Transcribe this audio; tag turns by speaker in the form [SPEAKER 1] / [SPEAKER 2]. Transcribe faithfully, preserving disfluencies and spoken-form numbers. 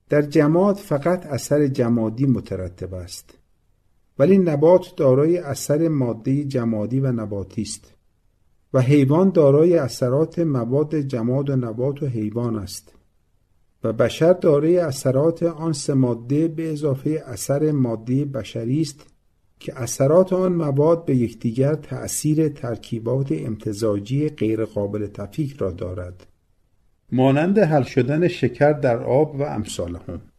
[SPEAKER 1] در جماد فقط اثر جمادی مترتب است، ولی نبات دارای اثر ماده جمادی و نباتی است و حیوان دارای اثرات مواد جماد و نبات و حیوان است و بشر دارای اثرات آن سه ماده به اضافه اثر ماده بشری است که اثرات آن مواد به یکدیگر تأثیر ترکیبات امتزاجی غیر قابل تفکیک را دارد، مانند حل شدن شکر در آب و امثالهم.